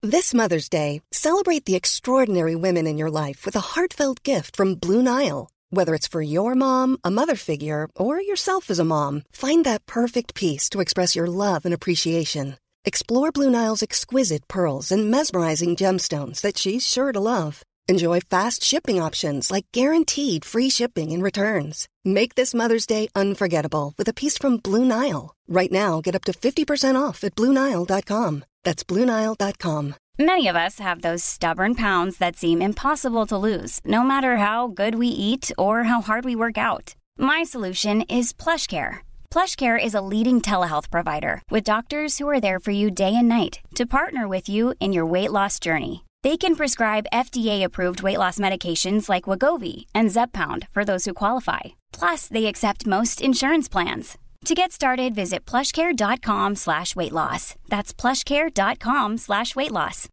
This Mother's Day, celebrate the extraordinary women in your life with a heartfelt gift from Blue Nile. Whether it's for your mom, a mother figure, or yourself as a mom, find that perfect piece to express your love and appreciation. Explore Blue Nile's exquisite pearls and mesmerizing gemstones that she's sure to love. Enjoy fast shipping options like guaranteed free shipping and returns. Make this Mother's Day unforgettable with a piece from Blue Nile. Right now, get up to 50% off at BlueNile.com. That's BlueNile.com. Many of us have those stubborn pounds that seem impossible to lose, no matter how good we eat or how hard we work out. My solution is PlushCare. PlushCare is a leading telehealth provider with doctors who are there for you day and night to partner with you in your weight loss journey. They can prescribe FDA-approved weight loss medications like Wegovy and Zepbound for those who qualify. Plus, they accept most insurance plans. To get started, visit plushcare.com/weightloss. That's plushcare.com/weightloss.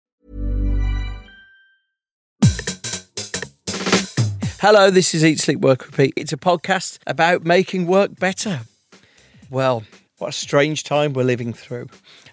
Hello, this is Eat, Sleep, Work, Repeat. It's a podcast about making work better. Well, what a strange time we're living through.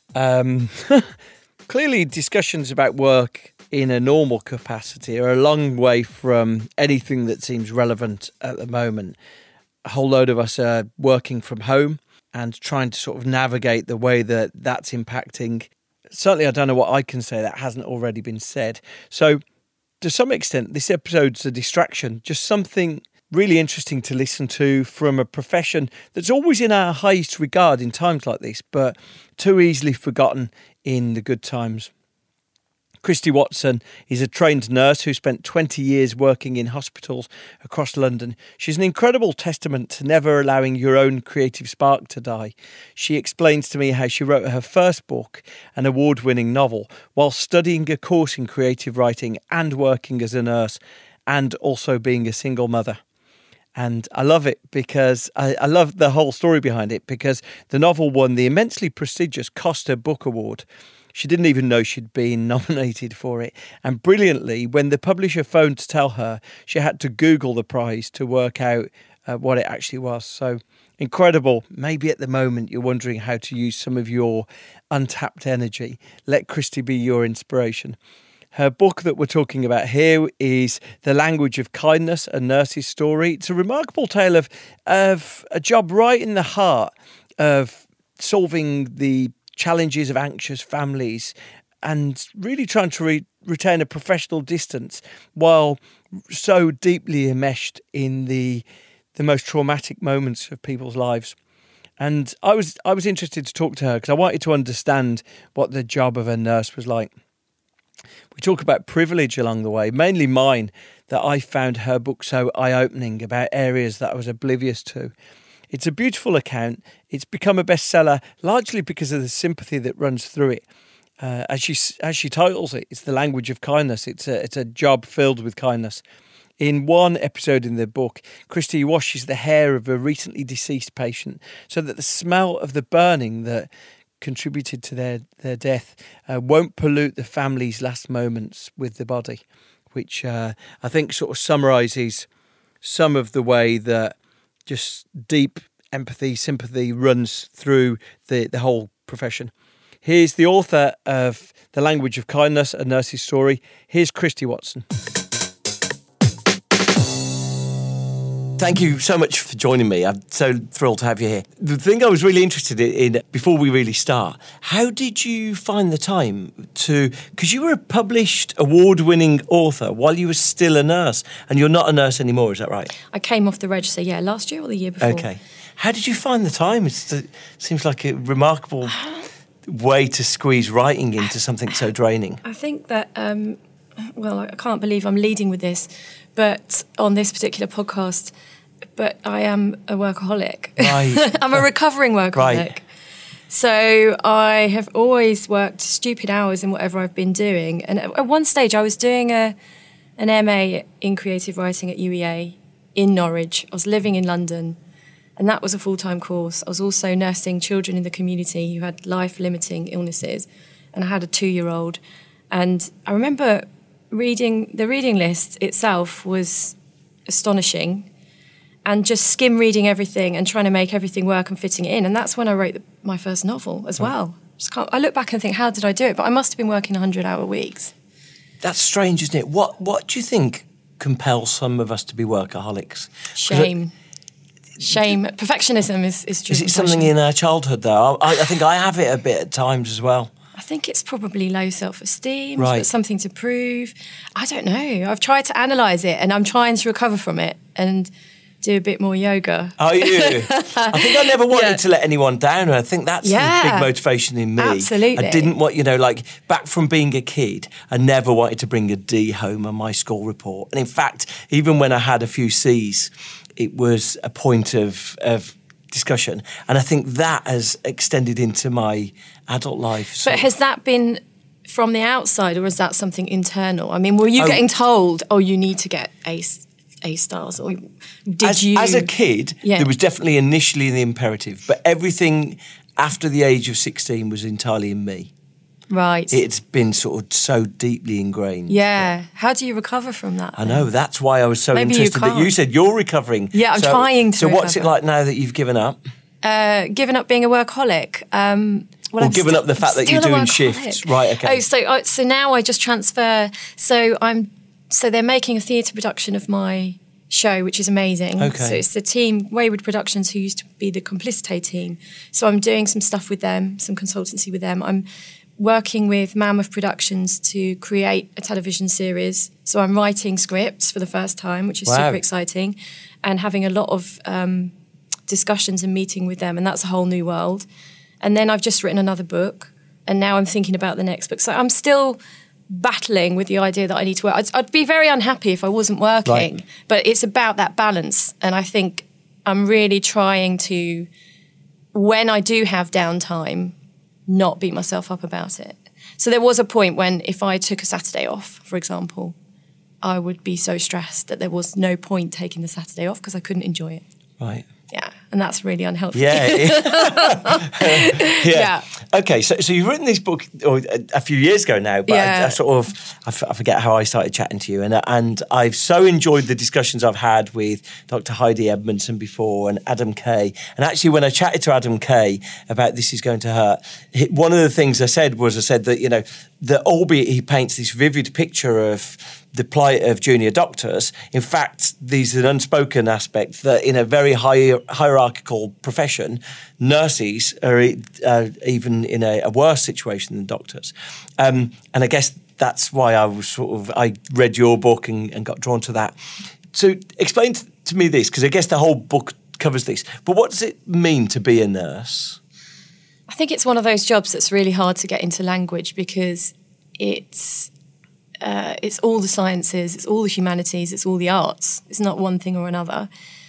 Clearly, discussions about work in a normal capacity are a long way from anything that seems relevant at the moment. A whole load of us are working from home and trying to sort of navigate the way that that's impacting. Certainly, I don't know what I can say that hasn't already been said. So, to some extent, this episode's a distraction, just something really interesting to listen to from a profession that's always in our highest regard in times like this, but too easily forgotten in the good times. Christy Watson is a trained nurse who spent 20 years working in hospitals across London. She's an incredible testament to never allowing your own creative spark to die. She explains to me how she wrote her first book, an award-winning novel, while studying a course in creative writing and working as a nurse, and also being a single mother. And I love it because I love the whole story behind it, because the novel won the immensely prestigious Costa Book Award. She didn't even know she'd been nominated for it. And brilliantly, when the publisher phoned to tell her, she had to Google the prize to work out what it actually was. So incredible. Maybe at the moment you're wondering how to use some of your untapped energy. Let Christy be your inspiration. Her book that we're talking about here is The Language of Kindness, a nurse's story. It's a remarkable tale of a job right in the heart of solving the challenges of anxious families and really trying to retain a professional distance while so deeply enmeshed in the most traumatic moments of people's lives. And I was interested to talk to her because I wanted to understand what the job of a nurse was like. We talk about privilege along the way, mainly mine, that I found her book so eye-opening about areas that I was oblivious to. It's a beautiful account. It's become a bestseller largely because of the sympathy that runs through it. As she titles it, it's the language of kindness. It's a job filled with kindness. In one episode in the book, Christy washes the hair of a recently deceased patient so that the smell of the burning that contributed to their death won't pollute the family's last moments with the body, which I think sort of summarises some of the way that just deep empathy, sympathy runs through the whole profession. Here's the author of The Language of Kindness, a nurse's story. Here's Christy Watson. Thank you so much for joining me. I'm so thrilled to have you here. The thing I was really interested in, before we really start, how did you find the time to... Because you were a published, award-winning author while you were still a nurse, and you're not a nurse anymore, is that right? I came off the register, last year or the year before. Okay. How did you find the time? It seems like a remarkable way to squeeze writing into something so draining. I think that, I can't believe I'm leading with this, but on this particular podcast... But I am a workaholic. Right. I'm a recovering workaholic. Right. So I have always worked stupid hours in whatever I've been doing. And at one stage, I was doing an MA in creative writing at UEA in Norwich. I was living in London, and that was a full-time course. I was also nursing children in the community who had life-limiting illnesses, and I had a 2-year-old. And I remember the reading list itself was astonishing, and just skim reading everything and trying to make everything work and fitting it in. And that's when I wrote my first novel as well. I look back and think, how did I do it? But I must have been working 100-hour weeks. That's strange, isn't it? What do you think compels some of us to be workaholics? Shame. Perfectionism is true. Is it something in our childhood, though? I think I have it a bit at times as well. I think it's probably low self-esteem, right. Got something to prove. I don't know. I've tried to analyse it and I'm trying to recover from it and do a bit more yoga. Are you? I think I never wanted to let anyone down, and I think that's the big motivation in me. Absolutely. I didn't want, like back from being a kid, I never wanted to bring a D home on my school report. And in fact, even when I had a few C's, it was a point of discussion. And I think that has extended into my adult life. So. But has that been from the outside, or is that something internal? I mean, were you getting told, you need to get A stars, or did you? As a kid, there was definitely initially the imperative, but everything after the age of 16 was entirely in me. Right. It's been sort of so deeply ingrained. Yeah. How do you recover from that? I know, that's why I was so interested that you said you're recovering. Yeah, I'm trying to. So what's it like now that you've given up? Given up being a workaholic. Given up the fact that you're doing shifts. Right, okay. So now I just transfer. So they're making a theatre production of my show, which is amazing. Okay. So it's the team, Wayward Productions, who used to be the Complicité team. So I'm doing some stuff with them, some consultancy with them. I'm working with Mammoth Productions to create a television series. So I'm writing scripts for the first time, which is super exciting, and having a lot of discussions and meeting with them, and that's a whole new world. And then I've just written another book, and now I'm thinking about the next book. So I'm still battling with the idea that I need to work. I'd be very unhappy if I wasn't working, but it's about that balance. And I think I'm really trying to, when I do have downtime, not beat myself up about it. So there was a point when if I took a Saturday off, for example, I would be so stressed that there was no point taking the Saturday off because I couldn't enjoy it. Right. Yeah, and that's really unhelpful. Yeah. Okay, so you've written this book a few years ago now, but I forget how I started chatting to you, and I've so enjoyed the discussions I've had with Dr. Heidi Edmondson before and Adam Kay. And actually, when I chatted to Adam Kay about This Is Going to Hurt, one of the things I said that, that albeit he paints this vivid picture of the plight of junior doctors, in fact, there's an unspoken aspect that in a very hierarchical profession, nurses are even in a worse situation than doctors. And I guess that's why I read your book and got drawn to that. So explain to me this, because I guess the whole book covers this, but what does it mean to be a nurse? I think it's one of those jobs that's really hard to get into language because it's all the sciences, it's all the humanities, it's all the arts. It's not one thing or another.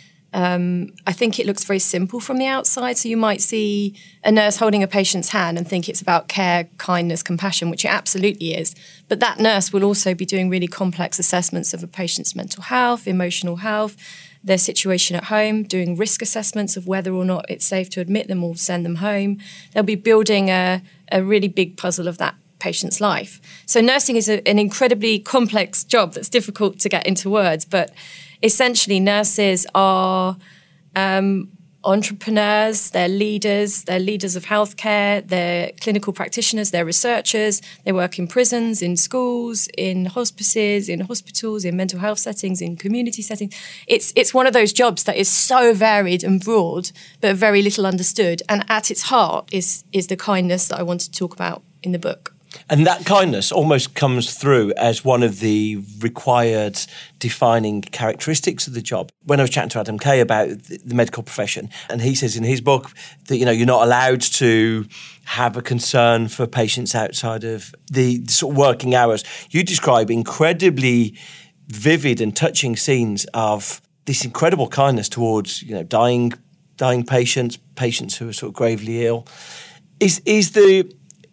I think it looks very simple from the outside. So you might see a nurse holding a patient's hand and think it's about care, kindness, compassion, which it absolutely is. But that nurse will also be doing really complex assessments of a patient's mental health, emotional health, their situation at home, doing risk assessments of whether or not it's safe to admit them or send them home. They'll be building a really big puzzle of that patient's life. So nursing is an incredibly complex job that's difficult to get into words, but essentially nurses are entrepreneurs, they're leaders of healthcare, they're clinical practitioners, they're researchers, they work in prisons, in schools, in hospices, in hospitals, in mental health settings, in community settings. It's one of those jobs that is so varied and broad, but very little understood. And at its heart is the kindness that I want to talk about in the book. And that kindness almost comes through as one of the required defining characteristics of the job. When I was chatting to Adam Kay about the medical profession, and he says in his book that, you're not allowed to have a concern for patients outside of the sort of working hours. You describe incredibly vivid and touching scenes of this incredible kindness towards, dying patients who are sort of gravely ill. Is there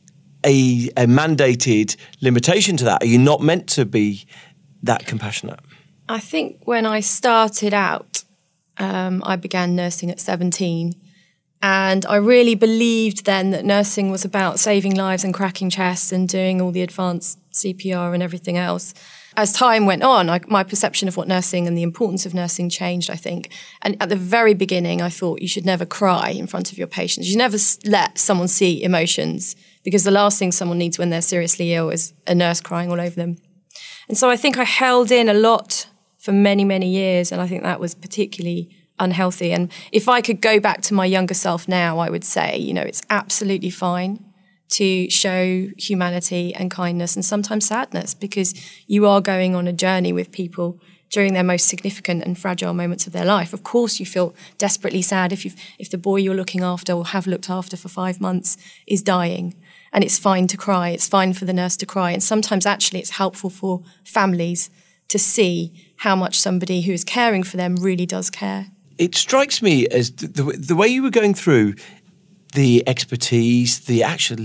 a mandated limitation to that? Are you not meant to be that compassionate? I think when I started out, I began nursing at 17, and I really believed then that nursing was about saving lives and cracking chests and doing all the advanced CPR and everything else. as time went on, my perception of what nursing and the importance of nursing changed, I think. And at the very beginning, I thought you should never cry in front of your patients. You never let someone see emotions, because the last thing someone needs when they're seriously ill is a nurse crying all over them. And so I think I held in a lot for many, many years, and I think that was particularly unhealthy. And if I could go back to my younger self now, I would say, it's absolutely fine to show humanity and kindness and sometimes sadness, because you are going on a journey with people during their most significant and fragile moments of their life. Of course, you feel desperately sad if the boy you're looking after or have looked after for 5 months is dying, and it's fine to cry. It's fine for the nurse to cry. And sometimes actually it's helpful for families to see how much somebody who is caring for them really does care. It strikes me as the way you were going through the expertise, the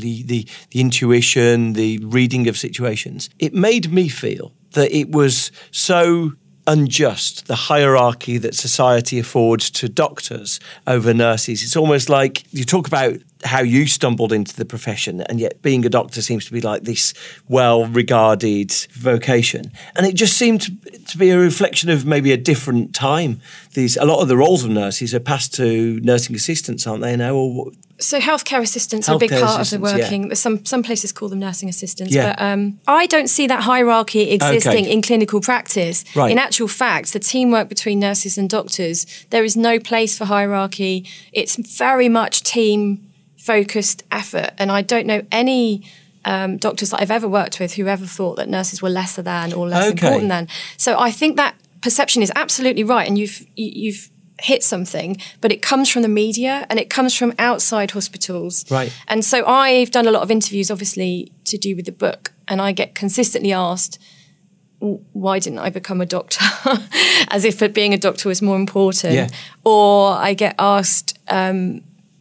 intuition, the reading of situations, it made me feel that it was so unjust, the hierarchy that society affords to doctors over nurses. It's almost like you talk about how you stumbled into the profession, and yet being a doctor seems to be like this well-regarded vocation. And it just seemed to be a reflection of maybe a different time. A lot of the roles of nurses are passed to nursing assistants, aren't they now? So healthcare assistants are a big part of the working. Yeah. Some places call them nursing assistants. Yeah. But I don't see that hierarchy existing in clinical practice. Right. In actual fact, the teamwork between nurses and doctors, there is no place for hierarchy. It's very much team-focused effort. And I don't know any doctors that I've ever worked with who ever thought that nurses were lesser than or less important than. So I think that perception is absolutely right. And you've hit something, but it comes from the media and it comes from outside hospitals. Right. And so I've done a lot of interviews, obviously, to do with the book, and I get consistently asked, why didn't I become a doctor? As if being a doctor was more important. Yeah. Or I get asked, do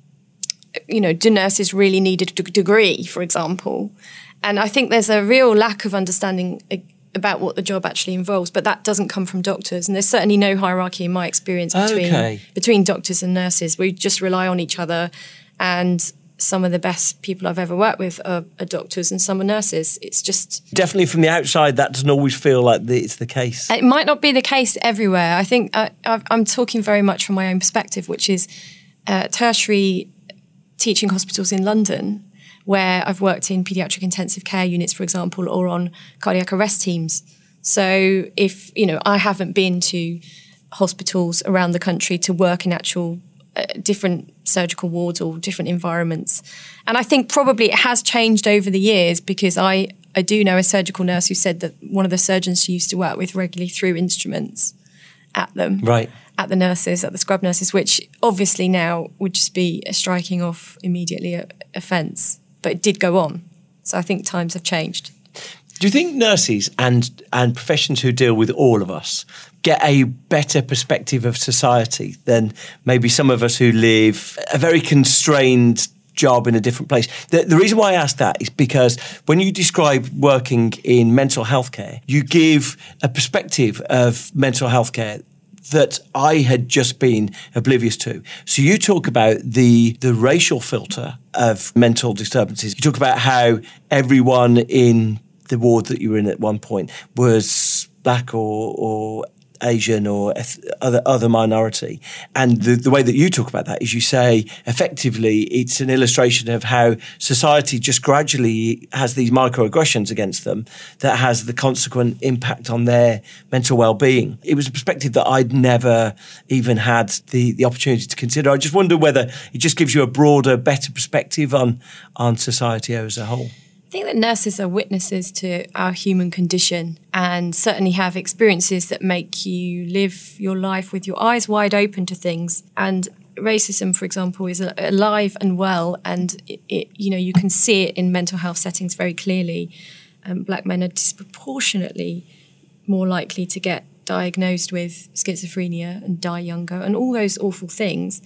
nurses really need a degree, for example? And I think there's a real lack of understanding about what the job actually involves, but that doesn't come from doctors. And there's certainly no hierarchy in my experience between doctors and nurses. We just rely on each other, and some of the best people I've ever worked with are doctors and some are nurses. It's just... Definitely from the outside, that doesn't always feel like it's the case. It might not be the case everywhere. I think I'm talking very much from my own perspective, which is tertiary teaching hospitals in London, where I've worked in paediatric intensive care units, for example, or on cardiac arrest teams. So I haven't been to hospitals around the country to work in actual different surgical wards or different environments. And I think probably it has changed over the years, because I do know a surgical nurse who said that one of the surgeons she used to work with regularly threw instruments at them. Right. At the nurses, at the scrub nurses, which obviously now would just be a striking off immediately offence. But it did go on. So I think times have changed. Do you think nurses and professions who deal with all of us get a better perspective of society than maybe some of us who live a very constrained job in a different place? The reason why I ask that is because when you describe working in mental health care, you give a perspective of mental health care that I had just been oblivious to. So you talk about the racial filter of mental disturbances. You talk about how everyone in the ward that you were in at one point was black or Asian or other minority. And the way that you talk about that is you say, effectively, it's an illustration of how society just gradually has these microaggressions against them that has the consequent impact on their mental well-being. It was a perspective that I'd never even had the opportunity to consider. I just wonder whether it just gives you a broader, better perspective on society as a whole. I think that nurses are witnesses to our human condition and certainly have experiences that make you live your life with your eyes wide open to things. And racism, for example, is alive and well, and you can see it in mental health settings very clearly. Black men are disproportionately more likely to get diagnosed with schizophrenia and die younger and all those awful things.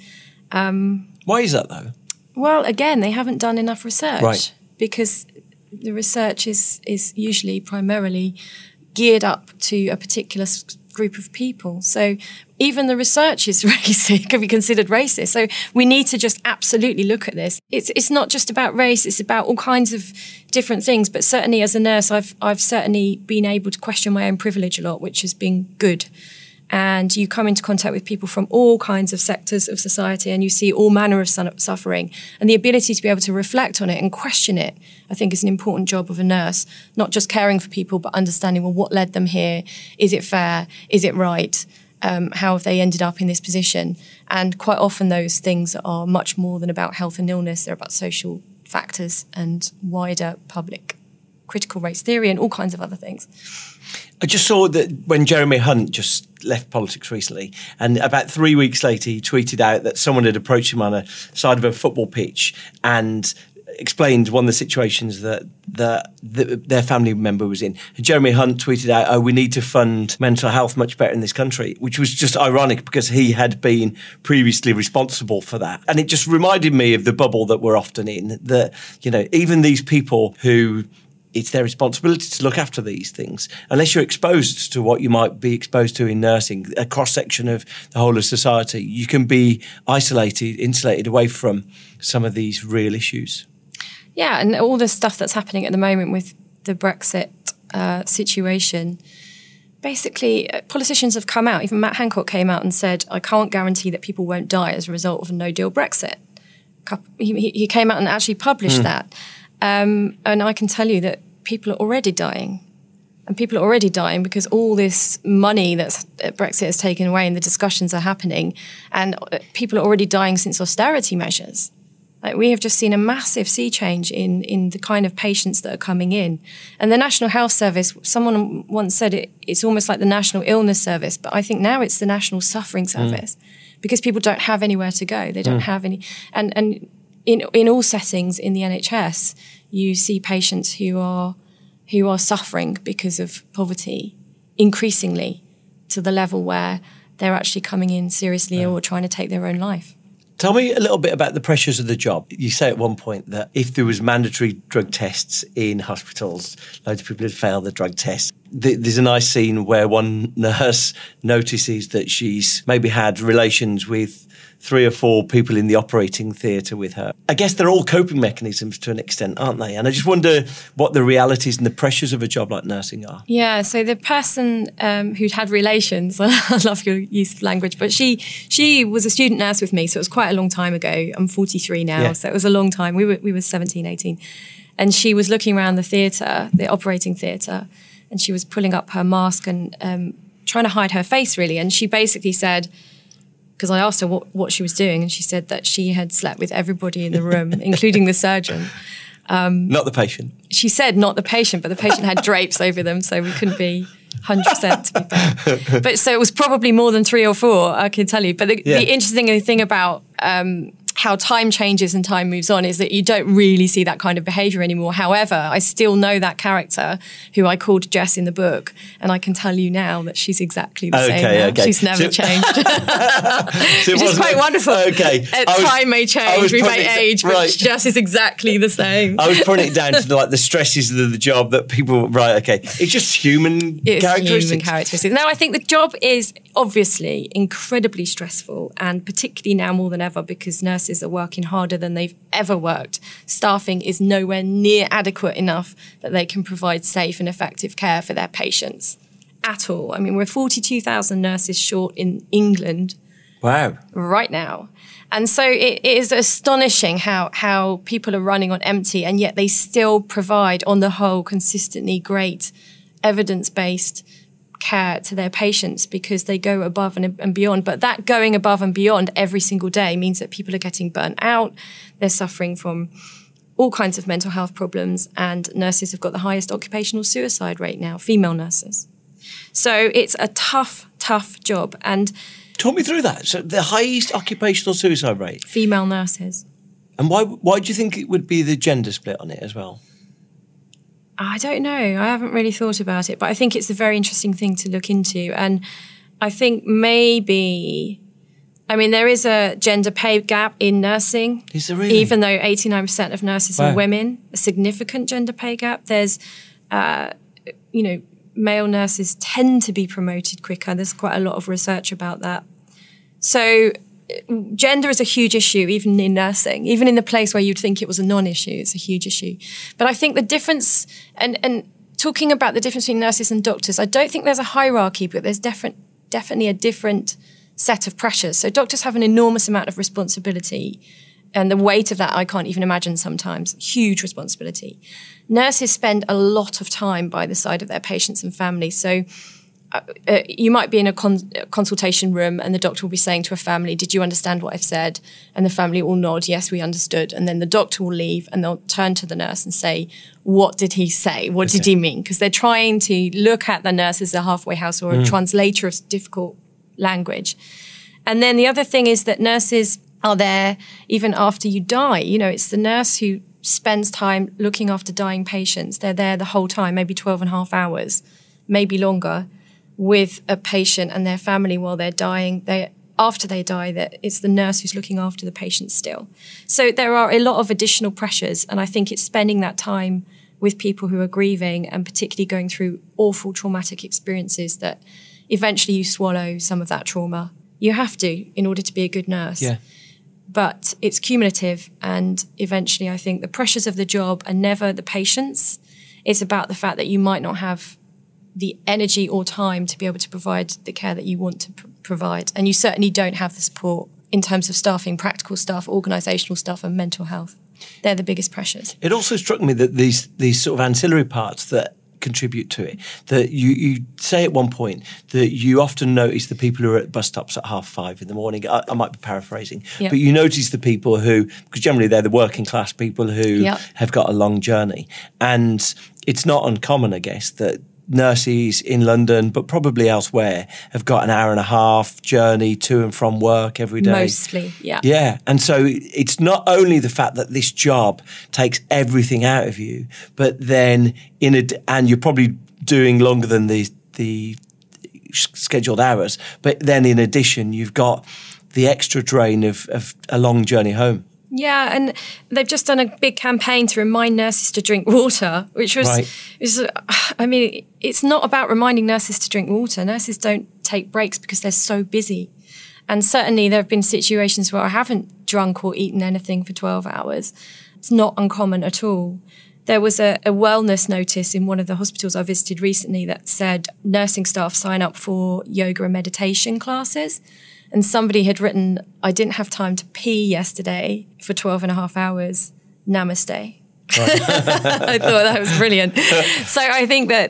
Why is that, though? Well, again, they haven't done enough research. Right. Because the research is usually primarily geared up to a particular group of people. So even the research is racist, can be considered racist. So we need to just absolutely look at this. It's not just about race, it's about all kinds of different things. But certainly as a nurse, I've certainly been able to question my own privilege a lot, which has been good. And you come into contact with people from all kinds of sectors of society and you see all manner of suffering. And the ability to be able to reflect on it and question it, I think, is an important job of a nurse, not just caring for people, but understanding, well, what led them here? Is it fair? Is it right? How have they ended up in this position? And quite often those things are much more than about health and illness. They're about social factors and wider public critical race theory and all kinds of other things. I just saw that when Jeremy Hunt just left politics recently, and about 3 weeks later he tweeted out that someone had approached him on a side of a football pitch and explained one of the situations that their family member was in. And Jeremy Hunt tweeted out, "Oh, we need to fund mental health much better in this country," which was just ironic because he had been previously responsible for that. And it just reminded me of the bubble that we're often in, that, you know, even these people who it's their responsibility to look after these things. Unless you're exposed to what you might be exposed to in nursing, a cross-section of the whole of society, you can be isolated, insulated away from some of these real issues. Yeah, and all the stuff that's happening at the moment with the Brexit situation, basically politicians have come out, even Matt Hancock came out and said, I can't guarantee that people won't die as a result of a no-deal Brexit. He came out and actually published that. And I can tell you that people are already dying. And people are already dying because all this money that Brexit has taken away and the discussions are happening. And people are already dying since austerity measures. Like, we have just seen a massive sea change in the kind of patients that are coming in. And the National Health Service, someone once said it's almost like the National Illness Service, but I think now it's the National Suffering Service because people don't have anywhere to go. They don't have any... And in all settings in the NHS, you see patients who are suffering because of poverty increasingly to the level where they're actually coming in seriously ill or trying to take their own life. Tell me a little bit about the pressures of the job. You say at one point that if there was mandatory drug tests in hospitals, loads of people would fail the drug test. There's a nice scene where one nurse notices that she's maybe had relations with 3 or 4 people in the operating theatre with her. I guess they're all coping mechanisms to an extent, aren't they? And I just wonder what the realities and the pressures of a job like nursing are. Yeah, so the person who'd had relations, I love your use of language, but she was a student nurse with me, so it was quite a long time ago. I'm 43 now, so it was a long time. We were 17, 18. And she was looking around the theatre, the operating theatre, and she was pulling up her mask and trying to hide her face, really. And she basically said... because I asked her what she was doing, and she said that she had slept with everybody in the room, including the surgeon. Not the patient. She said not the patient, but the patient had drapes over them, so we couldn't be 100% to be fair. But so it was probably more than 3 or 4, I can tell you. But the interesting thing about how time changes and time moves on is that you don't really see that kind of behaviour anymore. However, I still know that character who I called Jess in the book, and I can tell you now that she's exactly the same now. Okay. She's never changed. Which is quite wonderful. Time may change, we may age, but Jess is exactly the same. I was putting it down to the stresses of the job that people... Right, okay. It's just human characteristics. Human characteristics. No, I think the job is obviously incredibly stressful, and particularly now more than ever because nurses are working harder than they've ever worked. Staffing is nowhere near adequate enough that they can provide safe and effective care for their patients at all. I mean, we're 42,000 nurses short in England. Wow. Right now. And so it is astonishing how people are running on empty, and yet they still provide, on the whole, consistently great evidence-based care to their patients because they go above and beyond. But that going above and beyond every single day means that people are getting burnt out. They're suffering from all kinds of mental health problems, and nurses have got the highest occupational suicide rate now, female nurses. So it's a tough job. And talk me through that. So the highest occupational suicide rate? Female nurses. And why do you think it would be the gender split on it as well? I don't know. I haven't really thought about it, but I think it's a very interesting thing to look into. And I think maybe, there is a gender pay gap in nursing. Is there really? Even though 89% of nurses are women, a significant gender pay gap. There's, male nurses tend to be promoted quicker. There's quite a lot of research about that. So gender is a huge issue, even in nursing. Even in the place where you'd think it was a non-issue, it's a huge issue. But I think the difference, and talking about the difference between nurses and doctors, I don't think there's a hierarchy, but there's definitely a different set of pressures. So doctors have an enormous amount of responsibility, and the weight of that I can't even imagine sometimes. Huge responsibility. Nurses spend a lot of time by the side of their patients and families. So you might be in a consultation room and the doctor will be saying to a family, did you understand what I've said? And the family will nod, yes, we understood. And then the doctor will leave and they'll turn to the nurse and say, what did he say? What did he mean? Because they're trying to look at the nurse as a halfway house or a translator of difficult language. And then the other thing is that nurses are there even after you die. You know, it's the nurse who spends time looking after dying patients. They're there the whole time, maybe 12 and a half hours, maybe longer, with a patient and their family while they're dying. After they die, it's the nurse who's looking after the patient still. So there are a lot of additional pressures, and I think it's spending that time with people who are grieving and particularly going through awful traumatic experiences that eventually you swallow some of that trauma. You have to in order to be a good nurse. Yeah. But it's cumulative, and eventually I think the pressures of the job are never the patients. It's about the fact that you might not have the energy or time to be able to provide the care that you want to provide. And you certainly don't have the support in terms of staffing, practical staff, organisational staff and mental health. They're the biggest pressures. It also struck me that these sort of ancillary parts that contribute to it, that you say at one point that you often notice the people who are at bus stops at 5:30 in the morning. I might be paraphrasing, but you notice the people who, because generally they're the working class people who have got a long journey. And it's not uncommon, I guess, that nurses in London, but probably elsewhere, have got an hour and a half journey to and from work every day. Mostly, yeah. Yeah, and so it's not only the fact that this job takes everything out of you, but then and you're probably doing longer than the scheduled hours, but then in addition, you've got the extra drain of a long journey home. Yeah, and they've just done a big campaign to remind nurses to drink water, which was, I mean, it's not about reminding nurses to drink water. Nurses don't take breaks because they're so busy. And certainly there have been situations where I haven't drunk or eaten anything for 12 hours. It's not uncommon at all. There was a wellness notice in one of the hospitals I visited recently that said nursing staff sign up for yoga and meditation classes. And somebody had written, I didn't have time to pee yesterday for 12 and a half hours. Namaste. Right. I thought that was brilliant. So I think that,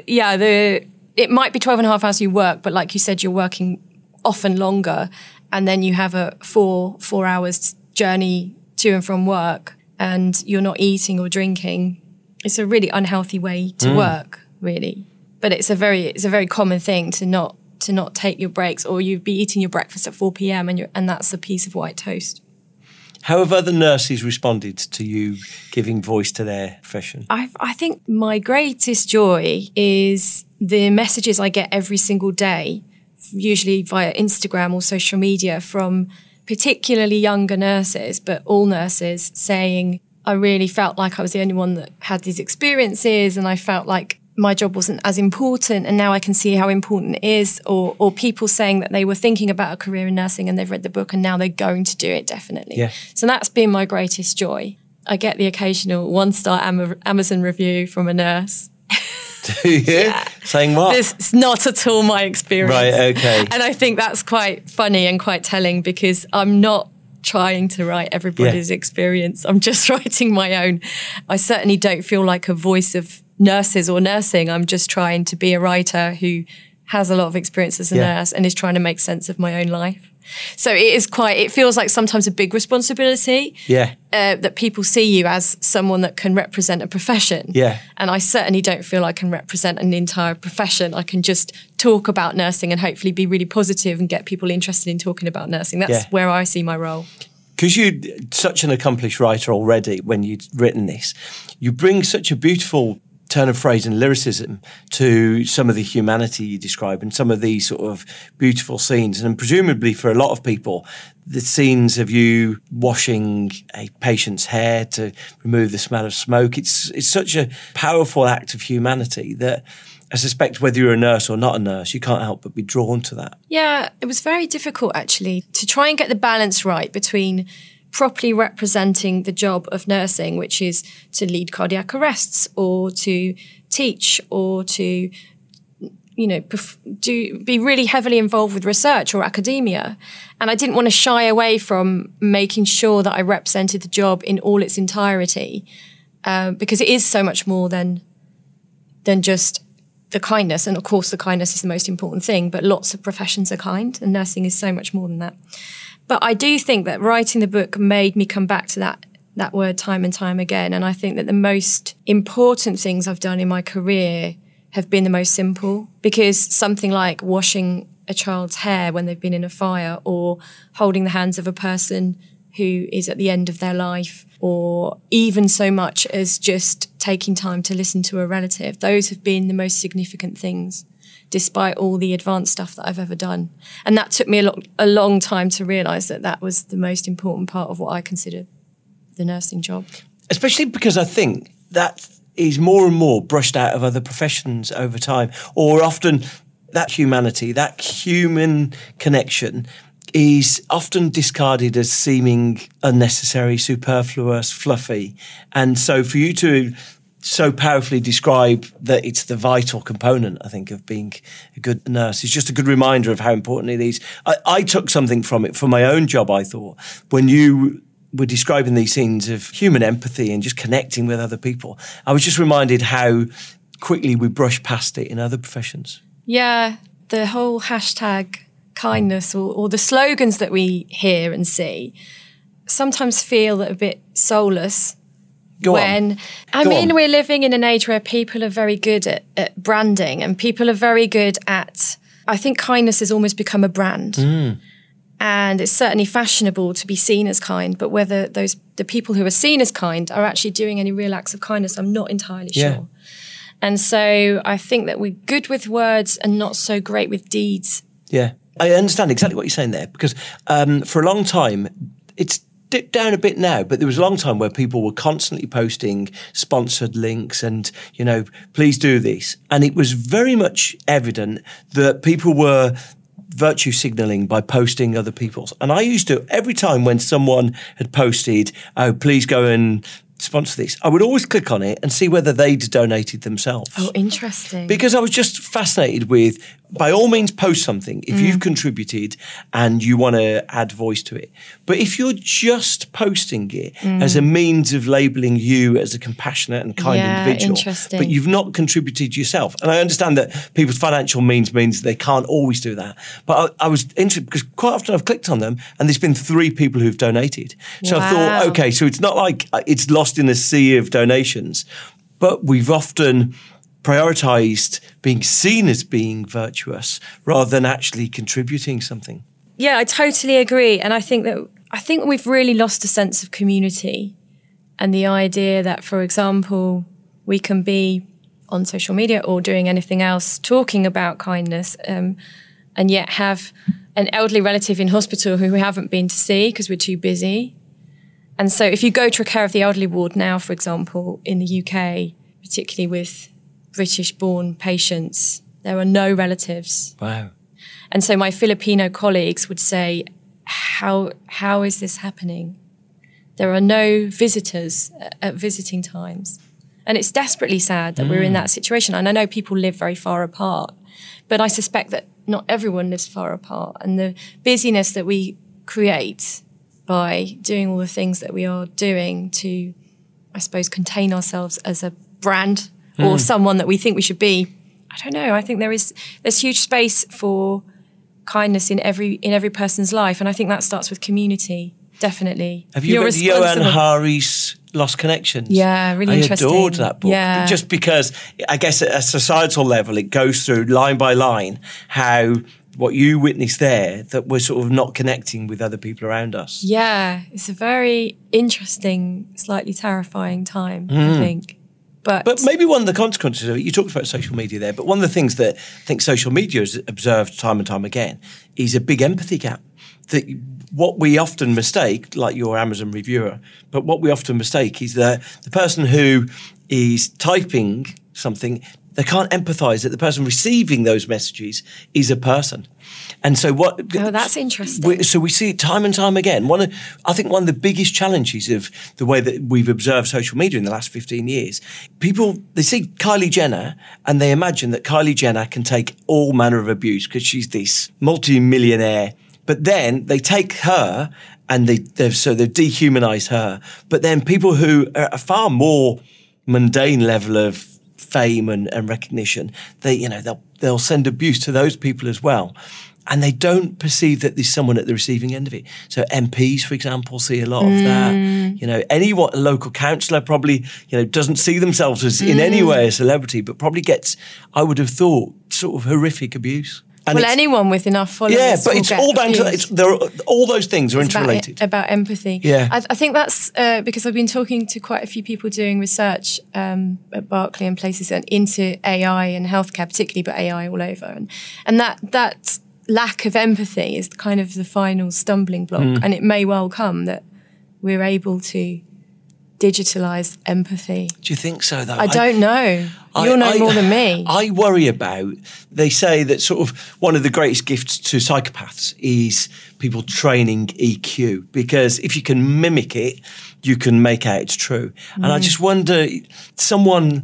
it might be 12 and a half hours you work, but like you said, you're working often longer. And then you have a four hours journey to and from work and you're not eating or drinking. It's a really unhealthy way to work, really. But it's a very common thing to not take your breaks, or you'd be eating your breakfast at 4 p.m. and that's a piece of white toast. How have other nurses responded to you giving voice to their profession? I think my greatest joy is the messages I get every single day, usually via Instagram or social media, from particularly younger nurses, but all nurses, saying, I really felt like I was the only one that had these experiences and I felt like my job wasn't as important and now I can see how important it is, or people saying that they were thinking about a career in nursing and they've read the book and now they're going to do it, definitely. Yeah. So that's been my greatest joy. I get the occasional 1-star Amazon review from a nurse. Do you? Yeah. Saying what? This is not at all my experience. Right, okay. And I think that's quite funny and quite telling because I'm not trying to write everybody's experience. I'm just writing my own. I certainly don't feel like a voice of nurses or nursing. I'm just trying to be a writer who has a lot of experience as a nurse and is trying to make sense of my own life. So it feels like sometimes a big responsibility that people see you as someone that can represent a profession. Yeah. And I certainly don't feel I can represent an entire profession. I can just talk about nursing and hopefully be really positive and get people interested in talking about nursing. That's where I see my role. Because you're such an accomplished writer already when you'd written this, you bring such a beautiful turn of phrase and lyricism to some of the humanity you describe and some of these sort of beautiful scenes. And presumably for a lot of people, the scenes of you washing a patient's hair to remove the smell of smoke, it's such a powerful act of humanity that I suspect whether you're a nurse or not a nurse, you can't help but be drawn to that. Yeah, it was very difficult actually to try and get the balance right between properly representing the job of nursing, which is to lead cardiac arrests or to teach or to, be really heavily involved with research or academia. And I didn't want to shy away from making sure that I represented the job in all its entirety, because it is so much more than just the kindness. And of course, the kindness is the most important thing, but lots of professions are kind and nursing is so much more than that. But I do think that writing the book made me come back to that word time and time again. And I think that the most important things I've done in my career have been the most simple, because something like washing a child's hair when they've been in a fire, or holding the hands of a person who is at the end of their life, or even so much as just taking time to listen to a relative, those have been the most significant things, despite all the advanced stuff that I've ever done. And that took me a long time to realise that was the most important part of what I consider the nursing job. Especially because I think that is more and more brushed out of other professions over time, or often that humanity, that human connection is often discarded as seeming unnecessary, superfluous, fluffy. And so for you to so powerfully describe that it's the vital component, I think, of being a good nurse. It's just a good reminder of how important it is. I took something from it for my own job, I thought, when you were describing these scenes of human empathy and just connecting with other people. I was just reminded how quickly we brush past it in other professions. Yeah, the whole hashtag kindness or the slogans that we hear and see sometimes feel a bit soulless. We're living in an age where people are very good at branding, and people are very good at, I think kindness has almost become a brand. And it's certainly fashionable to be seen as kind, but whether the people who are seen as kind are actually doing any real acts of kindness, I'm not entirely sure. And so I think that we're good with words and not so great with deeds. Yeah, I understand exactly what you're saying there, because for a long time, it's dipped down a bit now, but there was a long time where people were constantly posting sponsored links and, please do this. And it was very much evident that people were virtue signalling by posting other people's. And I used to, every time when someone had posted, oh, please go and sponsor this, I would always click on it and see whether they'd donated themselves. Oh, interesting. Because I was just fascinated with, by all means, post something if you've contributed and you want to add voice to it. But if you're just posting it as a means of labelling you as a compassionate and kind individual, but you've not contributed yourself. And I understand that people's financial means they can't always do that. But I was interested because quite often I've clicked on them and there's been 3 people who've donated. So I thought, okay, so it's not like it's lost in a sea of donations, but we've often prioritised being seen as being virtuous rather than actually contributing something. Yeah, I totally agree. And I think we've really lost a sense of community, and the idea that, for example, we can be on social media or doing anything else talking about kindness and yet have an elderly relative in hospital who we haven't been to see because we're too busy. And so if you go to a care of the elderly ward now, for example, in the UK, particularly with British-born patients, there are no relatives. Wow. And so my Filipino colleagues would say, how is this happening? There are no visitors at visiting times. And it's desperately sad that we're in that situation. And I know people live very far apart, but I suspect that not everyone lives far apart. And the busyness that we create by doing all the things that we are doing to, I suppose, contain ourselves as a brand or someone that we think we should be. I don't know. I think there's huge space for kindness in every person's life. And I think that starts with community, definitely. Have you read Johan Hari's Lost Connections? Yeah, really interesting. I adored that book. Yeah. Just because I guess at a societal level, it goes through line by line how what you witnessed there, that we're sort of not connecting with other people around us. Yeah, it's a very interesting, slightly terrifying time, I think. But maybe one of the consequences of it, you talked about social media there, but one of the things that I think social media has observed time and time again is a big empathy gap. That what we often mistake, like your Amazon reviewer, but what we often mistake is that the person who is typing something, they can't empathise that the person receiving those messages is a person. And so what... Oh, that's interesting. So we see it time and time again. I think one of the biggest challenges of the way that we've observed social media in the last 15 years, people, they see Kylie Jenner and they imagine that Kylie Jenner can take all manner of abuse because she's this multi-millionaire. But then they take her and they've dehumanised her. But then people who are a far more mundane level of fame and recognition, they'll send abuse to those people as well. And they don't perceive that there's someone at the receiving end of it. So MPs, for example, see a lot of that. A local councillor probably, doesn't see themselves as in any way a celebrity, but probably gets, I would have thought, sort of horrific abuse. And anyone with enough followers. Yeah, but it's all down to all those things are interrelated. About empathy. Yeah, I think that's because I've been talking to quite a few people doing research at Berkeley and places into AI and healthcare, particularly, but AI all over, and that lack of empathy is kind of the final stumbling block, and it may well come that we're able to digitalise empathy. Do you think so, though? I don't know. You'll know more than me. I worry about, they say that sort of one of the greatest gifts to psychopaths is people training EQ, because if you can mimic it, you can make out it's true. And I just wonder, someone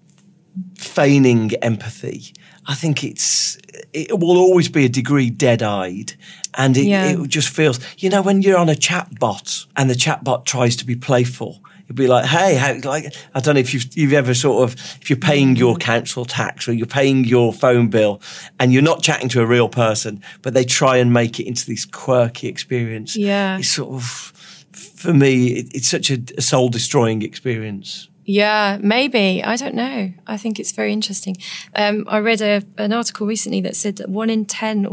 feigning empathy, I think it will always be a degree dead-eyed. And it just feels, when you're on a chat bot and the chat bot tries to be playful, it'd be like, hey, I don't know if you've ever if you're paying your council tax or you're paying your phone bill and you're not chatting to a real person, but they try and make it into this quirky experience. Yeah. It's sort of, for me, it's such a soul-destroying experience. Yeah, maybe. I don't know. I think it's very interesting. I read an article recently that said that 1 in 10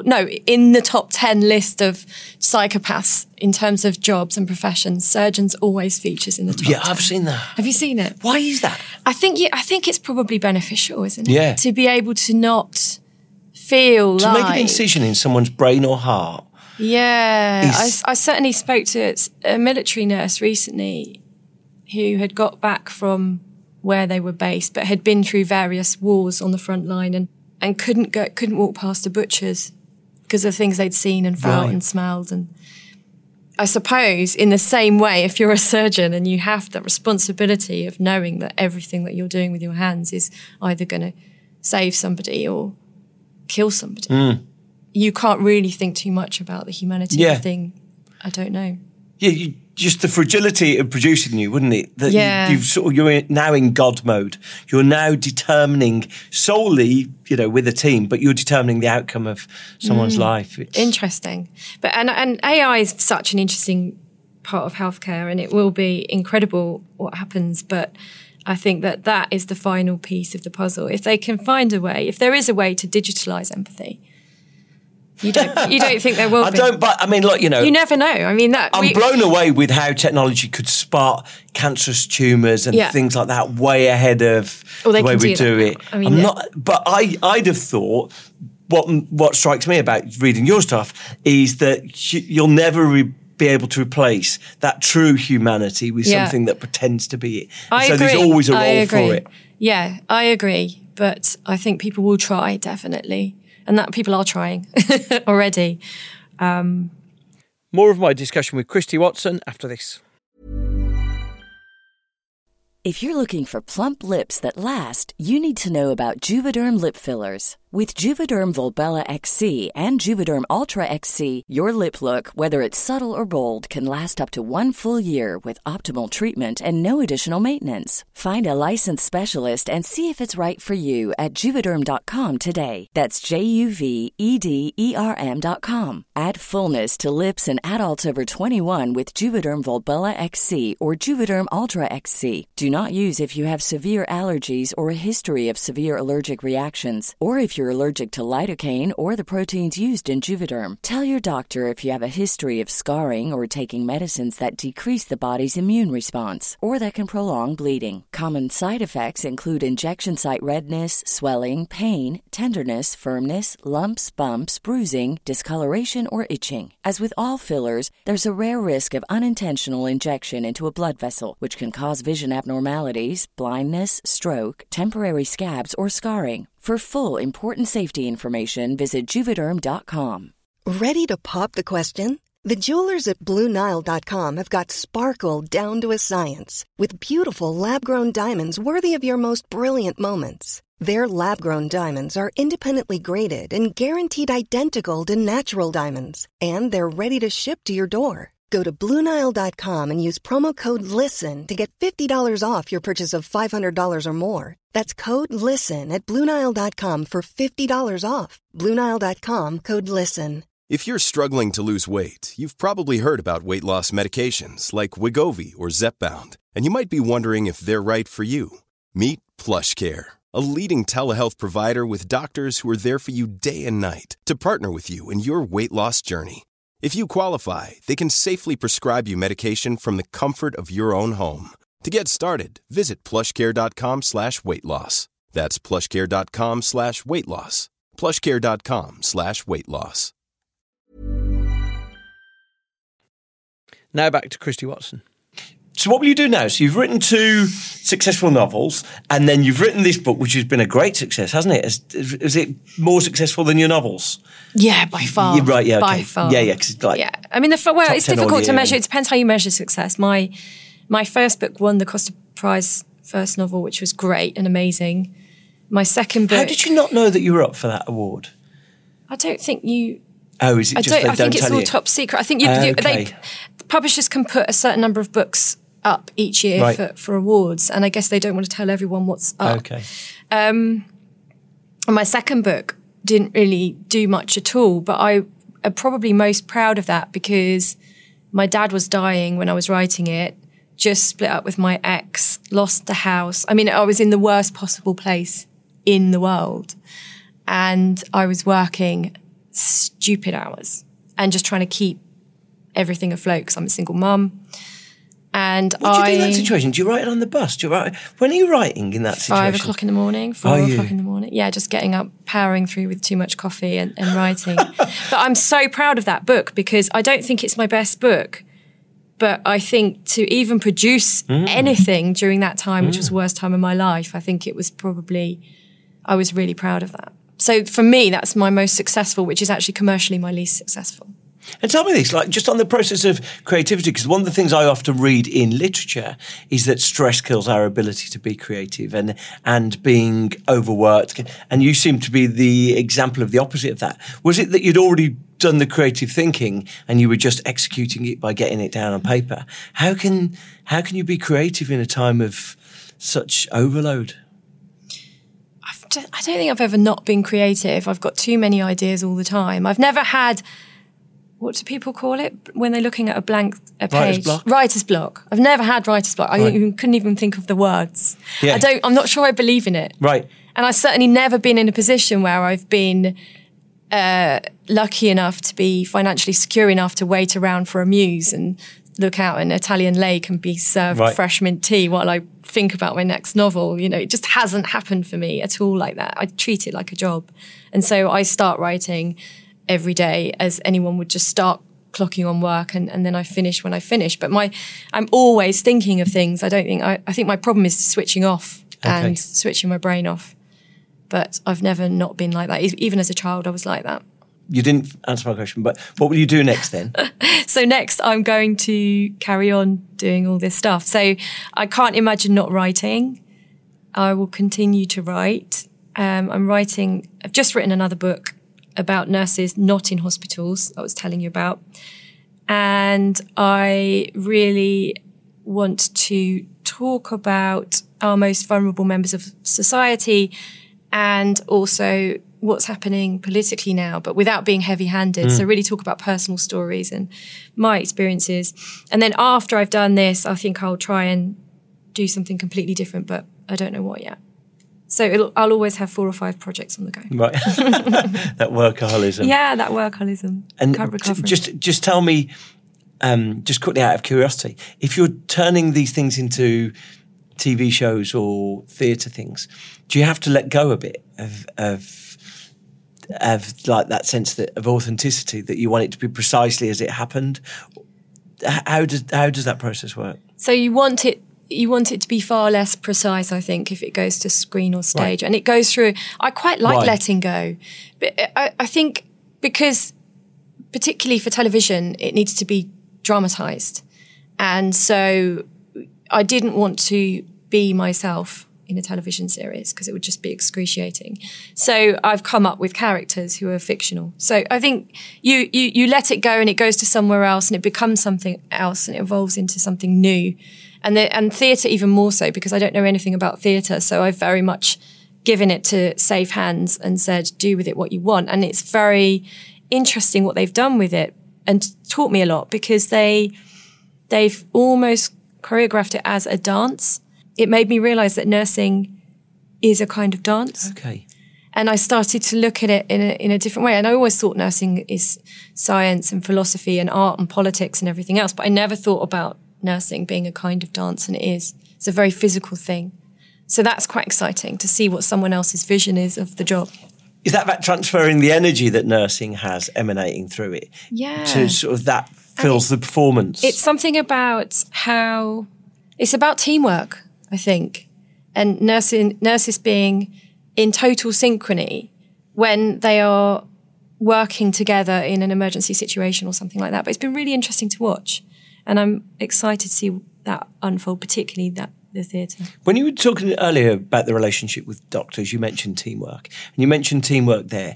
in the top 10 list of psychopaths in terms of jobs and professions, surgeons always features in the top 10. Yeah, I've seen that. Have you seen it? Why is that? I think it's probably beneficial, isn't it? Yeah. To be able to not feel to make an incision in someone's brain or heart. Yeah. I certainly spoke to a military nurse recently who had got back from where they were based, but had been through various wars on the front line and couldn't walk past a butcher's because of things they'd seen and felt and smelled. And I suppose in the same way, if you're a surgeon and you have that responsibility of knowing that everything that you're doing with your hands is either going to save somebody or kill somebody, you can't really think too much about the humanity of the thing. I don't know. Yeah, just the fragility of producing you, wouldn't it? That you're now in God mode. You're now determining solely, with a team, but you're determining the outcome of someone's life. It's interesting. But and AI is such an interesting part of healthcare, and it will be incredible what happens. But I think that is the final piece of the puzzle. If they can find a way, if there is a way to digitalise empathy. You don't think there will be? I don't, but I mean, look, You never know. I mean, I'm blown away with how technology could spot cancerous tumours and things like that way ahead of the way we do it. I mean, but I'd have thought what strikes me about reading your stuff is that you'll never be able to replace that true humanity with something that pretends to be it. I agree. There's always a role for it. Yeah, I agree. But I think people will try, definitely. And that people are trying already. More of my discussion with Christy Watson after this. If you're looking for plump lips that last, you need to know about Juvederm lip fillers. With Juvederm Volbella XC and Juvederm Ultra XC, your lip look, whether it's subtle or bold, can last up to 1 full year with optimal treatment and no additional maintenance. Find a licensed specialist and see if it's right for you at Juvederm.com today. That's JUVEDERM.com. Add fullness to lips in adults over 21 with Juvederm Volbella XC or Juvederm Ultra XC. Do not not use if you have severe allergies or a history of severe allergic reactions, or if you're allergic to lidocaine or the proteins used in Juvederm. Tell your doctor if you have a history of scarring or taking medicines that decrease the body's immune response or that can prolong bleeding. Common side effects include injection site redness, swelling, pain, tenderness, firmness, lumps, bumps, bruising, discoloration, or itching. As with all fillers, there's a rare risk of unintentional injection into a blood vessel, which can cause vision abnormalities, blindness, stroke, temporary scabs, or scarring. For full, important safety information, visit Juvederm.com. Ready to pop the question? The jewelers at BlueNile.com have got sparkle down to a science with beautiful lab-grown diamonds worthy of your most brilliant moments. Their lab-grown diamonds are independently graded and guaranteed identical to natural diamonds, and they're ready to ship to your door. Go to BlueNile.com and use promo code LISTEN to get $50 off your purchase of $500 or more. That's code LISTEN at BlueNile.com for $50 off. BlueNile.com, code LISTEN. If you're struggling to lose weight, you've probably heard about weight loss medications like Wegovy or Zepbound, and you might be wondering if they're right for you. Meet PlushCare, a leading telehealth provider with doctors who are there for you day and night to partner with you in your weight loss journey. If you qualify, they can safely prescribe you medication from the comfort of your own home. To get started, visit plushcare.com/weight-loss. That's plushcare.com/weight-loss. plushcare.com/weight-loss. Now back to Christy Watson. So what will you do now? So you've written 2 successful novels, and then you've written this book, which has been a great success, hasn't it? Is it more successful than your novels? Yeah, by far. You're right, yeah. By okay. far. Yeah, because it's like... Yeah, I mean, it's difficult to measure. It depends how you measure success. My first book won the Costa Prize first novel, which was great and amazing. My second book... How did you not know that you were up for that award? I don't think you... Oh, is it just I think it's all top secret. I think publishers can put a certain number of books up each year for awards, and I guess they don't want to tell everyone what's up. Okay. And my second book didn't really do much at all, but I am probably most proud of that because my dad was dying when I was writing it, just split up with my ex, lost the house. I mean, I was in the worst possible place in the world, and I was working stupid hours and just trying to keep everything afloat because I'm a single mum. And what do you do in that situation? Do you write it on the bus? Do you write? When are you writing in that situation? 5 o'clock in the morning, 4 o'clock in the morning. Yeah, just getting up, powering through with too much coffee and writing. But I'm so proud of that book because I don't think it's my best book. But I think to even produce anything during that time, which was the worst time of my life, I think it was probably, I was really proud of that. So for me, that's my most successful, which is actually commercially my least successful. And tell me this, like just on the process of creativity, because one of the things I often read in literature is that stress kills our ability to be creative and being overworked. And you seem to be the example of the opposite of that. Was it that you'd already done the creative thinking and you were just executing it by getting it down on paper? How can you be creative in a time of such overload? I don't think I've ever not been creative. I've got too many ideas all the time. I've never had... What do people call it when they're looking at a page? Writer's block. Writer's block. I've never had writer's block. I couldn't even think of the words. Yeah. I'm not sure I believe in it. Right. And I've certainly never been in a position where I've been lucky enough to be financially secure enough to wait around for a muse and look out an Italian lake and be served fresh mint tea while I think about my next novel. You know, it just hasn't happened for me at all like that. I treat it like a job. And so I start writing every day as anyone would just start clocking on work and then I finish when I finish. But I'm always thinking of things. I think my problem is switching off and switching my brain off. But I've never not been like that. Even as a child, I was like that. You didn't answer my question, but what will you do next then? So next I'm going to carry on doing all this stuff. So I can't imagine not writing. I will continue to write. I've just written another book about nurses not in hospitals, I was telling you about. And I really want to talk about our most vulnerable members of society and also what's happening politically now, but without being heavy-handed. So really talk about personal stories and my experiences. And then after I've done this, I think I'll try and do something completely different, but I don't know what yet. So I'll always have 4 or 5 projects on the go. Right. That workaholism. Yeah, that workaholism. And just tell me, just quickly out of curiosity, if you're turning these things into TV shows or theatre things, do you have to let go a bit of like that sense of authenticity, that you want it to be precisely as it happened? How does that process work? So you want it to be far less precise, I think, if it goes to screen or stage. Right. And it goes through, I quite like letting go. But I think because, particularly for television, it needs to be dramatised. And so I didn't want to be myself in a television series because it would just be excruciating. So I've come up with characters who are fictional. So I think you let it go and it goes to somewhere else and it becomes something else and it evolves into something new. And theatre even more so, because I don't know anything about theatre. So I've very much given it to safe hands and said, do with it what you want. And it's very interesting what they've done with it and taught me a lot, because they've almost choreographed it as a dance. It made me realise that nursing is a kind of dance. Okay. And I started to look at it in a different way. And I always thought nursing is science and philosophy and art and politics and everything else. But I never thought about nursing being a kind of dance, and it is. It's a very physical thing. So that's quite exciting to see what someone else's vision is of the job. Is that about transferring the energy that nursing has emanating through it? Yeah. To sort of that fills the performance? It's something about how... It's about teamwork, I think. And nurses being in total synchrony when they are working together in an emergency situation or something like that. But it's been really interesting to watch. And I'm excited to see that unfold, particularly the theatre. When you were talking earlier about the relationship with doctors, you mentioned teamwork. And you mentioned teamwork there.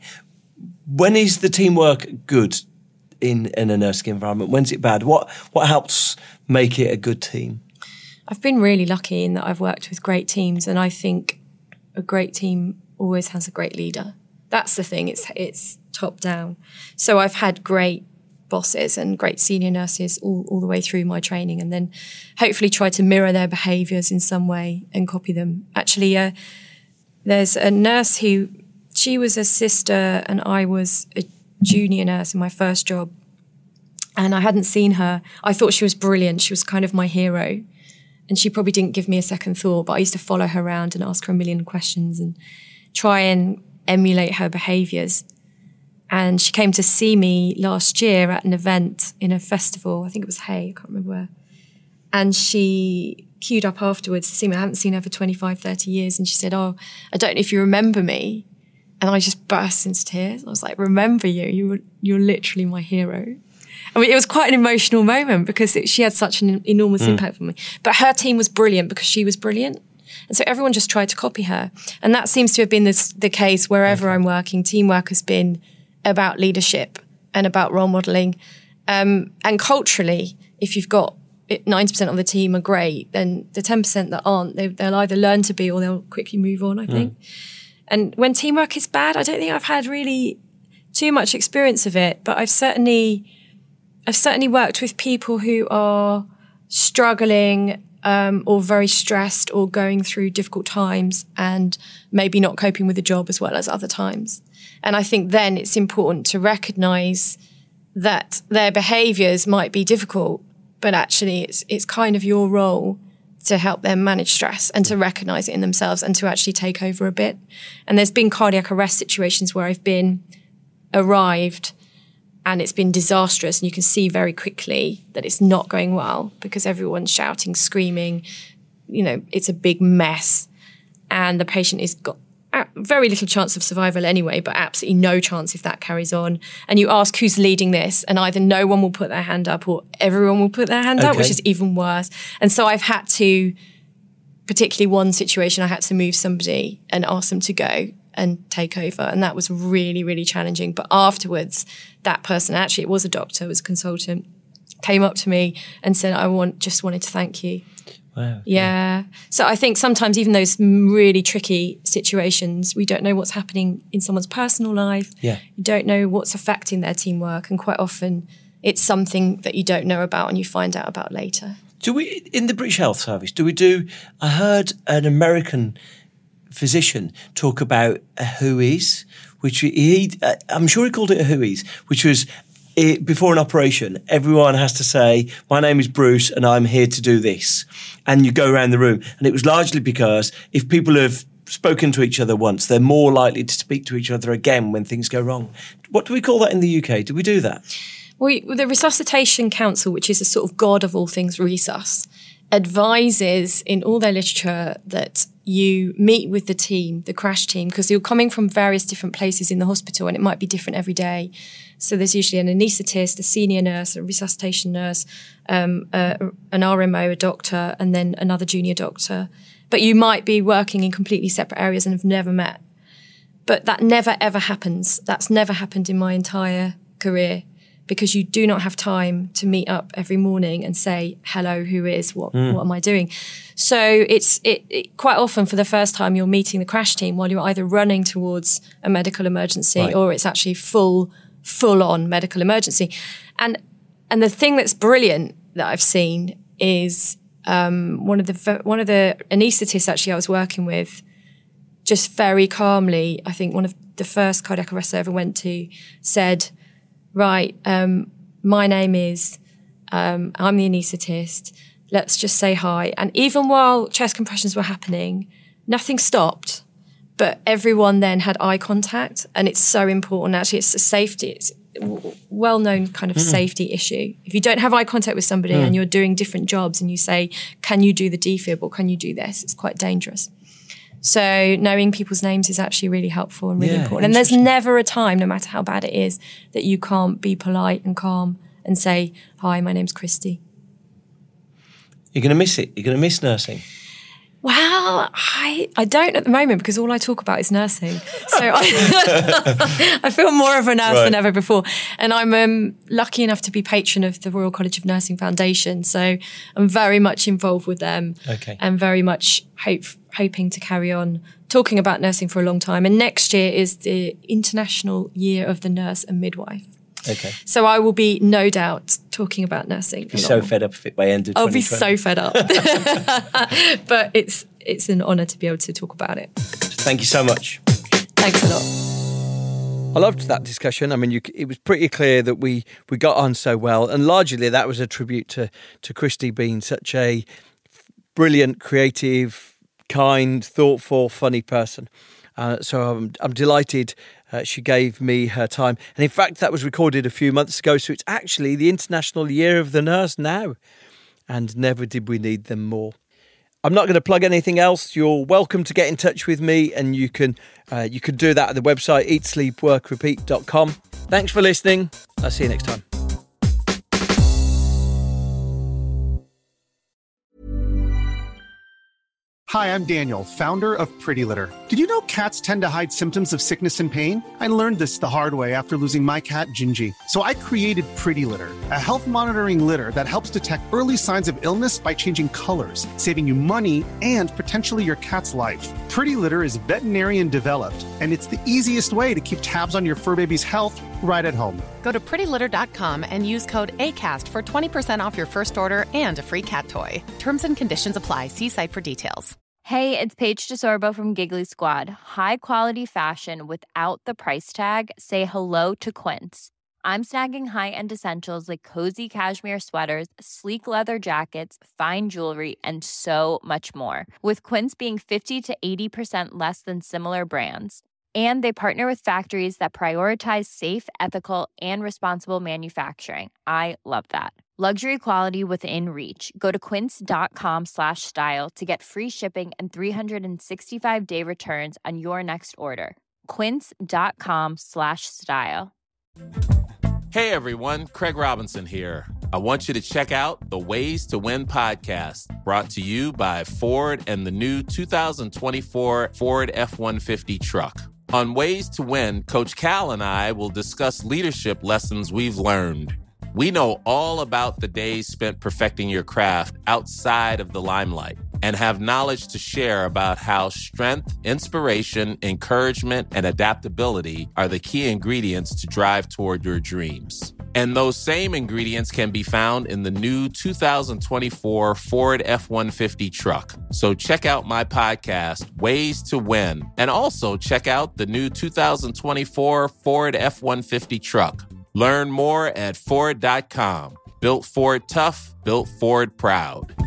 When is the teamwork good in a nursing environment? When's it bad? What helps make it a good team? I've been really lucky in that I've worked with great teams, and I think a great team always has a great leader. That's the thing, it's top down. So I've had great bosses and great senior nurses all the way through my training, and then hopefully try to mirror their behaviours in some way and copy them. Actually, there's a nurse she was a sister and I was a junior nurse in my first job, and I hadn't seen her. I thought she was brilliant. She was kind of my hero. And she probably didn't give me a second thought, but I used to follow her around and ask her a million questions and try and emulate her behaviours. And she came to see me last year at an event in a festival. I think it was Hay, I can't remember where. And she queued up afterwards to see me. I haven't seen her for 25, 30 years. And she said, "Oh, I don't know if you remember me." And I just burst into tears. I was like, "Remember you? You're literally my hero." I mean, it was quite an emotional moment because she had such an enormous impact on me. But her team was brilliant because she was brilliant. And so everyone just tried to copy her. And that seems to have been the case wherever I'm working. Teamwork has been about leadership and about role modelling. And culturally, if you've got 90% of the team are great, then the 10% that aren't, they'll either learn to be or they'll quickly move on, I think. And when teamwork is bad, I don't think I've had really too much experience of it. But I've certainly worked with people who are struggling or very stressed or going through difficult times and maybe not coping with the job as well as other times. And I think then it's important to recognise that their behaviours might be difficult, but actually it's kind of your role to help them manage stress and to recognise it in themselves and to actually take over a bit. And there's been cardiac arrest situations where I've arrived and it's been disastrous, and you can see very quickly that it's not going well because everyone's shouting, screaming, it's a big mess, and the patient has got very little chance of survival anyway, but absolutely no chance if that carries on. And you ask who's leading this, and either no one will put their hand up or everyone will put their hand up, which is even worse. And so I've had to, particularly one situation, I had to move somebody and ask them to go and take over. And that was really, really challenging. But afterwards, that person, actually it was a doctor, it was a consultant, came up to me and said, just wanted to thank you. Wow. Yeah. So I think sometimes even those really tricky situations, we don't know what's happening in someone's personal life. Yeah. You don't know what's affecting their teamwork. And quite often it's something that you don't know about and you find out about later. Do we, in the British Health Service, I heard an American physician talk about a WHOIS, which I'm sure he called it a WHOIS, which was before an operation, everyone has to say, my name is Bruce and I'm here to do this. And you go around the room. And it was largely because if people have spoken to each other once, they're more likely to speak to each other again when things go wrong. What do we call that in the UK? Do we do that? Well, the Resuscitation Council, which is a sort of god of all things resus, advises in all their literature that you meet with the team, the crash team, because you're coming from various different places in the hospital and it might be different every day. So there's usually an anaesthetist, a senior nurse, a resuscitation nurse, an RMO, a doctor, and then another junior doctor. But you might be working in completely separate areas and have never met. But that never, ever happens. That's never happened in my entire career, because you do not have time to meet up every morning and say, hello, who is, what am I doing? So it's quite often for the first time you're meeting the crash team while you're either running towards a medical emergency or it's actually full-on medical emergency. And the thing that's brilliant that I've seen is one of the anaesthetists actually I was working with, just very calmly, I think one of the first cardiac arrests I ever went to, said, right, my name is, I'm the anaesthetist, let's just say hi. And even while chest compressions were happening, nothing stopped, but everyone then had eye contact. And it's so important. Actually, it's a safety, it's a well-known kind of safety issue. If you don't have eye contact with somebody and you're doing different jobs and you say, can you do the defib or can you do this? It's quite dangerous. So knowing people's names is actually really helpful and really important. And there's never a time, no matter how bad it is, that you can't be polite and calm and say, hi, my name's Christy. You're going to miss it. You're going to miss nursing. Well, I don't at the moment because all I talk about is nursing. So I feel more of a nurse than ever before. And I'm lucky enough to be patron of the Royal College of Nursing Foundation. So I'm very much involved with them and very much hoping to carry on talking about nursing for a long time. And next year is the International Year of the Nurse and Midwife. Okay. So I will be, no doubt, talking about nursing. You're so fed up of it by end of 2020. I'll be so fed up. But it's an honour to be able to talk about it. Thank you so much. Thanks a lot. I loved that discussion. I mean, it was pretty clear that we got on so well. And largely that was a tribute to Christy being such a brilliant, creative, kind, thoughtful, funny person. So I'm delighted she gave me her time. And in fact, that was recorded a few months ago. So it's actually the International Year of the Nurse now. And never did we need them more. I'm not going to plug anything else. You're welcome to get in touch with me, and you can do that at the website eatsleepworkrepeat.com. Thanks for listening. I'll see you next time. Hi, I'm Daniel, founder of Pretty Litter. Did you know cats tend to hide symptoms of sickness and pain? I learned this the hard way after losing my cat, Gingy. So I created Pretty Litter, a health monitoring litter that helps detect early signs of illness by changing colors, saving you money and potentially your cat's life. Pretty Litter is veterinarian developed, and it's the easiest way to keep tabs on your fur baby's health right at home. Go to prettylitter.com and use code ACAST for 20% off your first order and a free cat toy. Terms and conditions apply. See site for details. Hey, it's Paige DeSorbo from Giggly Squad. High quality fashion without the price tag. Say hello to Quince. I'm snagging high-end essentials like cozy cashmere sweaters, sleek leather jackets, fine jewelry, and so much more. With Quince being 50 to 80% less than similar brands. And they partner with factories that prioritize safe, ethical, and responsible manufacturing. I love that. Luxury quality within reach. Go to quince.com/style to get free shipping and 365-day returns on your next order. Quince.com/style. Hey everyone, Craig Robinson here. I want you to check out the Ways to Win podcast, brought to you by Ford and the new 2024 Ford F-150 truck. On Ways to Win, Coach Cal and I will discuss leadership lessons we've learned. We know all about the days spent perfecting your craft outside of the limelight and have knowledge to share about how strength, inspiration, encouragement, and adaptability are the key ingredients to drive toward your dreams. And those same ingredients can be found in the new 2024 Ford F-150 truck. So check out my podcast, Ways to Win, and also check out the new 2024 Ford F-150 truck. Learn more at Ford.com. Built Ford tough, built Ford proud.